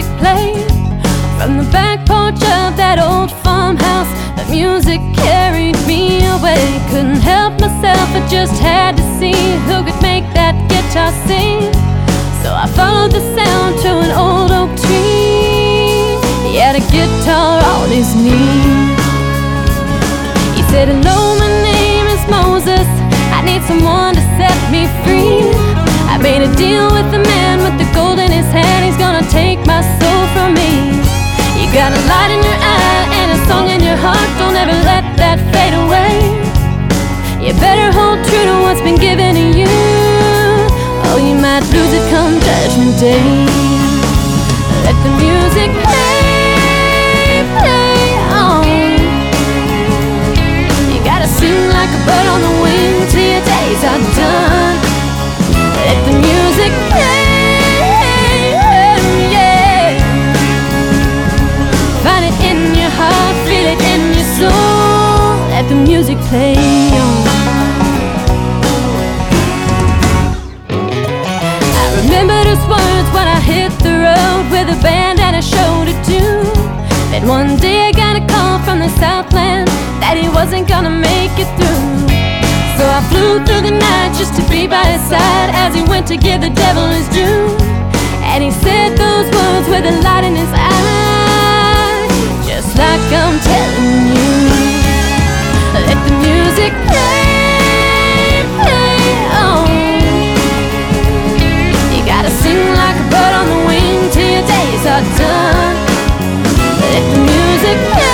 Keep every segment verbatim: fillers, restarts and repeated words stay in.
music played from the back porch of that old farmhouse. The music carried me away. Couldn't help myself, I just had to see who could make that guitar sing. So I followed the sound to an old oak tree. He had a guitar on his knee. He said, "Hello, my name is Moses. I need someone to set me free. I made a deal with the man with the gold in his hand. He's gonna take my soul from me. You got a light in your eye and a song in your heart. Don't ever let that fade away. You better hold true to what's been given to you. Oh, you might lose it come Judgment Day. Let the music play, play on. You gotta sing like a bird on the wing till your days are done. Let the music play, yeah. Find it in your heart, feel it in your soul. Let the music play on. I remember those words when I hit the road with a band and a show to do. Then one day I got a call from the Southland that he wasn't gonna make it through. So I flew through the night just to be by his side as he went to give the devil his due. And he said those words with a light in his eye, just like I'm telling you. Let the music play, play on. You gotta sing like a bird on the wing till your days are done. Let the music play.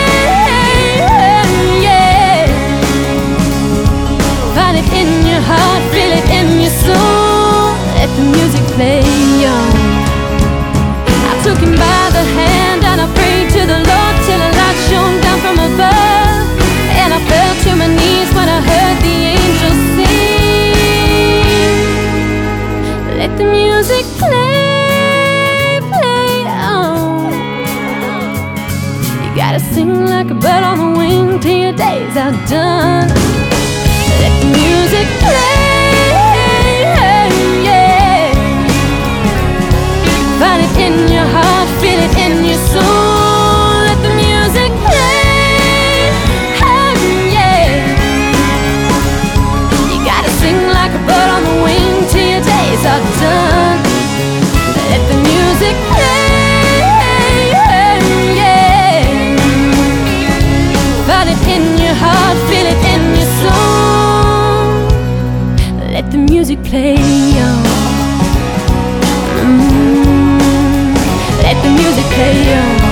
In your heart, feel it in your soul. Let the music play on. I took him by the hand and I prayed to the Lord till a light shone down from above. And I fell to my knees when I heard the angels sing. Let the music play, play on. You gotta sing like a bird on the wing till your days are done. Let the music play, yeah. Find it in your heart, feel it in your soul. Let the music play, yeah. You gotta sing like a bird on the wing till your days are done. Let the music play, yeah. Find it in your heart, feel it in your soul. Let the music play on. Mm-hmm. Let the music play on.